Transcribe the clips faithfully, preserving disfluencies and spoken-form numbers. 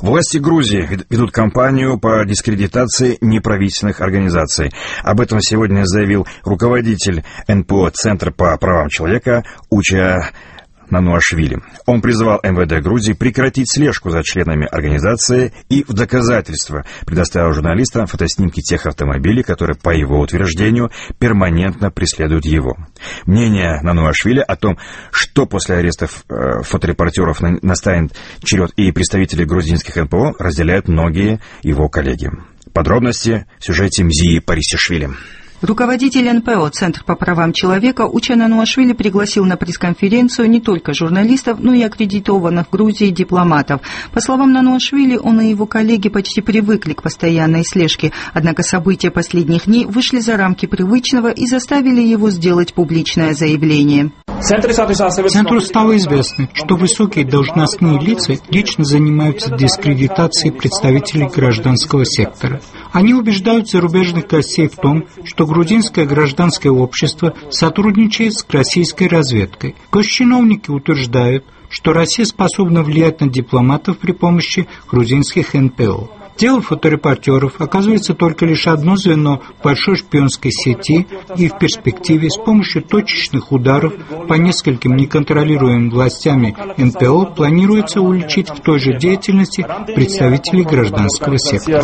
Власти Грузии ведут кампанию по дискредитации неправительственных организаций. Об этом сегодня заявил руководитель эн пэ о Центра по правам человека Уча Нануашвили. Он призвал эм вэ дэ Грузии прекратить слежку за членами организации и в доказательство предоставил журналистам фотоснимки тех автомобилей, которые, по его утверждению, перманентно преследуют его. Мнение Нануашвили о том, что после арестов э, фоторепортеров настанет черед и представителей грузинских эн пэ о, разделяют многие его коллеги. Подробности в сюжете Мзии Парисишвили. Руководитель эн пэ о «Центр по правам человека» Уча Нануашвили пригласил на пресс-конференцию не только журналистов, но и аккредитованных в Грузии дипломатов. По словам Нануашвили, он и его коллеги почти привыкли к постоянной слежке, однако события последних дней вышли за рамки привычного и заставили его сделать публичное заявление. Центру стало известно, что высокие должностные лица лично занимаются дискредитацией представителей гражданского сектора. Они убеждают зарубежных гостей в том, что грузинское гражданское общество сотрудничает с российской разведкой. Госчиновники утверждают, что Россия способна влиять на дипломатов при помощи грузинских эн пэ о. Дело фоторепортеров оказывается только лишь одно звено большой шпионской сети, и в перспективе с помощью точечных ударов по нескольким неконтролируемым властями эн пэ о планируется уличить в той же деятельности представителей гражданского сектора.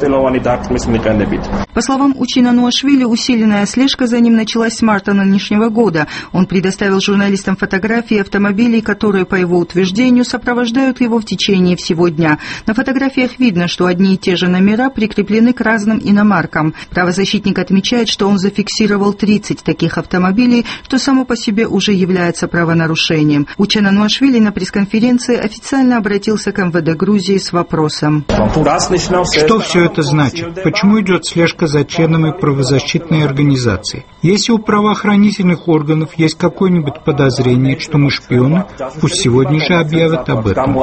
По словам Учи Нануашвили, усиленная слежка за ним началась с марта нынешнего года. Он предоставил журналистам фотографии автомобилей, которые, по его утверждению, сопровождают его в течение всего дня. На фотографиях видно, что одни и те же номера прикреплены к разным иномаркам. Правозащитник отмечает, что он зафиксировал тридцать таких автомобилей, что само по себе уже является правонарушением. Уча Нануашвили на пресс-конференции официально обратился к эм вэ дэ Грузии с вопросом. Что все это значит? Почему идет слежка за членами правозащитной организации? Если у правоохранительных органов есть какое-нибудь подозрение, что мы шпионы, пусть сегодня же объявят об этом.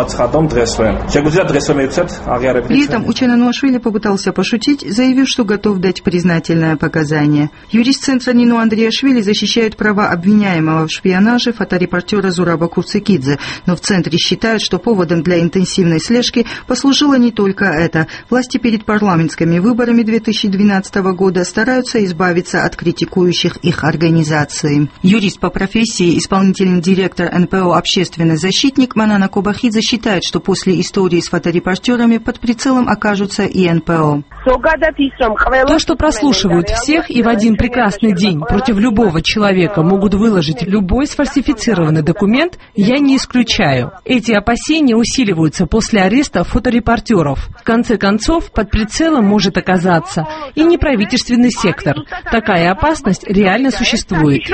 При этом Уча Нануашвили попытался пошутить, заявив, что готов дать признательное показание. Юрист Центра Нино Андриашвили защищает права обвиняемого в шпионаже фоторепортера Зураба Курцикидзе, но в Центре считают, что поводом для интенсивной слежки послужило не только это. Власти перед парламентскими выборами две тысячи двенадцатого года стараются избавиться от критикующих их организаций. Юрист по профессии, исполнительный директор эн пэ о «Общественный защитник» Манана Кобахидзе считает, что после истории с фоторепортерами под прицелом окажутся и эн пэ о. То, что прослушивают всех и в один прекрасный день против любого человека могут выложить любой сфальсифицированный документ, я не исключаю. Эти опасения усиливаются после ареста фоторепортеров. В конце концов, под прицелом может оказаться и неправительственный сектор. Такая опасность реально существует.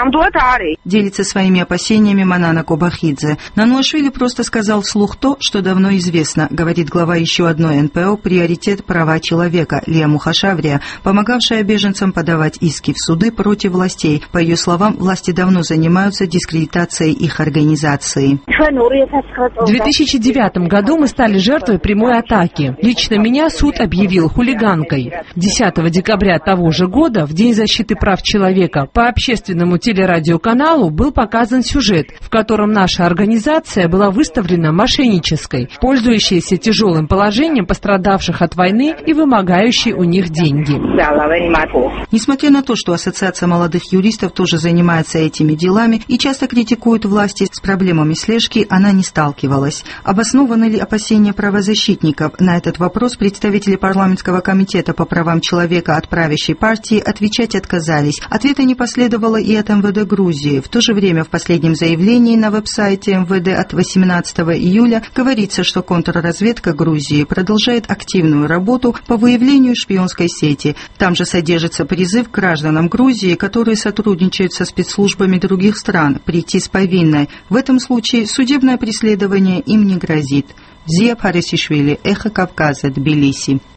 Делится своими опасениями Манана Кобахидзе. Нануашвили просто сказал вслух то, что давно известно, говорит глава еще одной эн пэ о «Приоритет права человека» Лия Мухашаврия, помогавшая беженцам подавать иски в суды против властей. По ее словам, власти давно занимаются дискредитацией их организации. В две тысячи девятом году мы стали жертвой прямой атаки. Лично меня суд объявил хулиганкой. десятого декабря того же года, в День защиты прав человека, по общественному телерадиоканалу был показан сюжет, в котором наша организация была выставлена мошеннической, пользующейся тяжелым положением пострадавших от войны и вымогающей у них деньги. Несмотря на то, что Ассоциация молодых юристов тоже занимается этими делами и часто критикует власти, с проблемами слежки она не сталкивалась. Обоснованы ли опасения правозащитников? На этот вопрос представители парламентского комитета по правам человека от правящей партии отвечать отказались. Ответа не последовало и от эм вэ дэ Грузии. В то же время в последнем заявлении на веб-сайте эм вэ дэ от восемнадцатого июля говорится, что контрразведка Грузии продолжает активную работу по выявлению шпионской сети. Там же содержится призыв к гражданам Грузии, которые сотрудничают со спецслужбами других стран, прийти с повинной. В этом случае судебное преследование им не грозит. Мзия Парисишвили, Эхо Кавказа, Тбилиси.